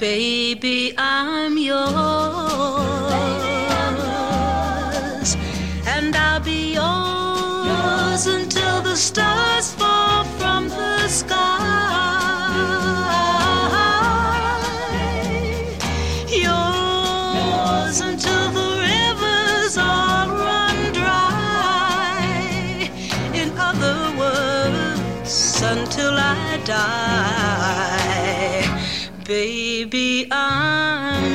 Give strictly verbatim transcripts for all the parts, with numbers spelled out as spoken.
Baby, I'm yours, and I'll be yours until the stars fall from the sky. Yours until the rivers all run dry. In other words, until I die. Baby, I'm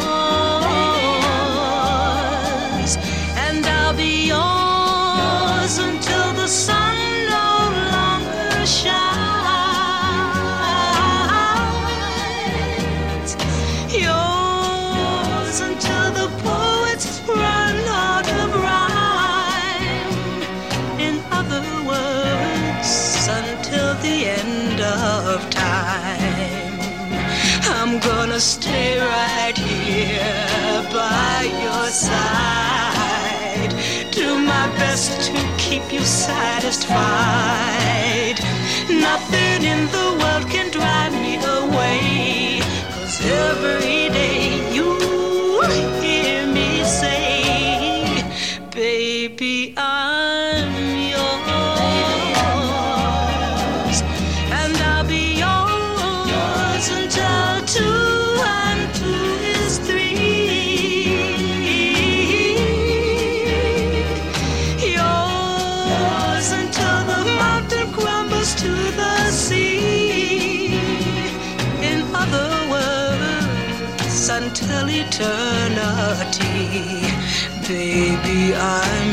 yours, and I'll be yours until the sun no longer shines. Yours until the poets run out of rhyme. In other words, until the end of time. I'm gonna stay right here by your side. Do my best to keep you satisfied. Nothing in the world can drive me away, 'cause every day you hear me say, baby, I'm yours, and I'll be yours until two and two is three. Yours until the mountain crumbles to the sea. In other words, until eternity. Baby, I'm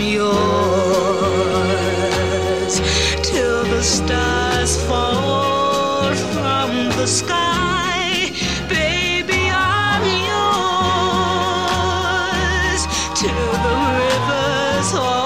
yours till the stars fall from the sky. Baby, I'm yours till the rivers all